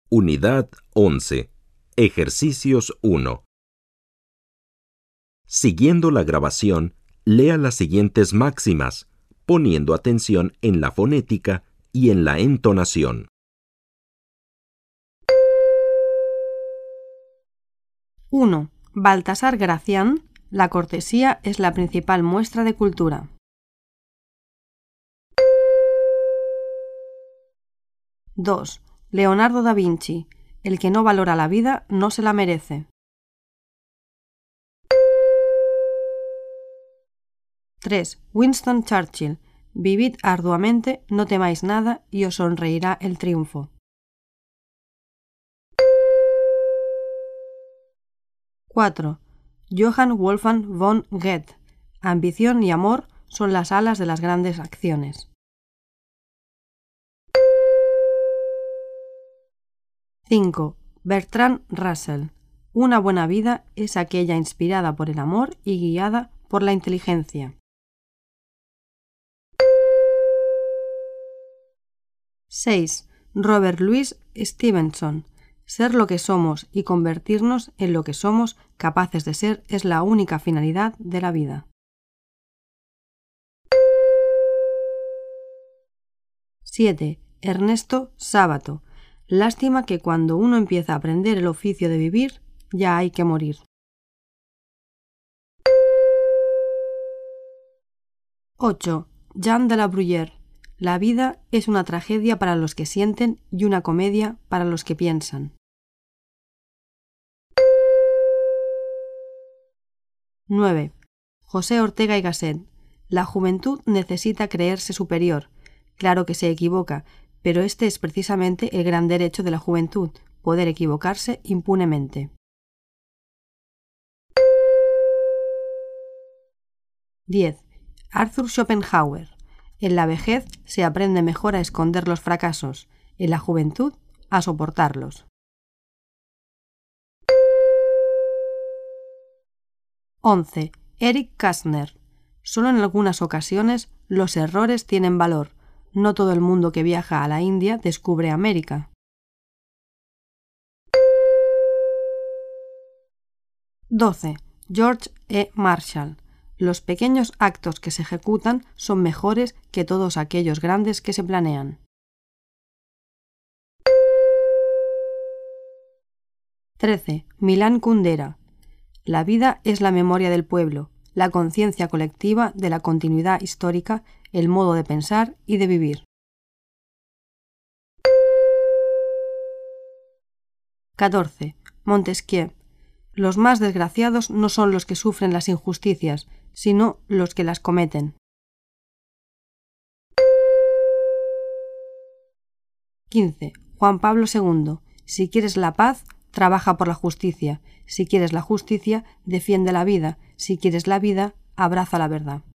Unidad 11. Ejercicios 1. Siguiendo la grabación, lea las siguientes máximas, poniendo atención en la fonética y en la entonación. 1. Baltasar Gracián, la cortesía es la principal muestra de cultura. 2. Leonardo da Vinci, el que no valora la vida no se la merece. 3. Winston Churchill, vivid arduamente, no temáis nada y os sonreirá el triunfo. 4. Johann Wolfgang von Goethe, ambición y amor son las alas de las grandes acciones. 5. Bertrand Russell, una buena vida es aquella inspirada por el amor y guiada por la inteligencia. 6. Robert Louis Stevenson, ser lo que somos y convertirnos en lo que somos capaces de ser es la única finalidad de la vida. 7. Ernesto Sábato, lástima que cuando uno empieza a aprender el oficio de vivir, ya hay que morir. 8. Jean de la Bruyère, la vida es una tragedia para los que sienten y una comedia para los que piensan. 9. José Ortega y Gasset, la juventud necesita creerse superior. Claro que se equivoca, pero este es precisamente el gran derecho de la juventud, poder equivocarse impunemente. 10. Arthur Schopenhauer, en la vejez se aprende mejor a esconder los fracasos, en la juventud a soportarlos. 11. Eric Kastner, solo en algunas ocasiones los errores tienen valor. No todo el mundo que viaja a la India descubre América. 12. George E. Marshall. Los pequeños actos que se ejecutan son mejores que todos aquellos grandes que se planean. 13. Milan Kundera. La vida es la memoria del pueblo, la conciencia colectiva de la continuidad histórica, el modo de pensar y de vivir. 14. Montesquieu. Los más desgraciados no son los que sufren las injusticias, sino los que las cometen. 15. Juan Pablo II. Si quieres la paz, trabaja por la justicia. Si quieres la justicia, defiende la vida. Si quieres la vida, abraza la verdad.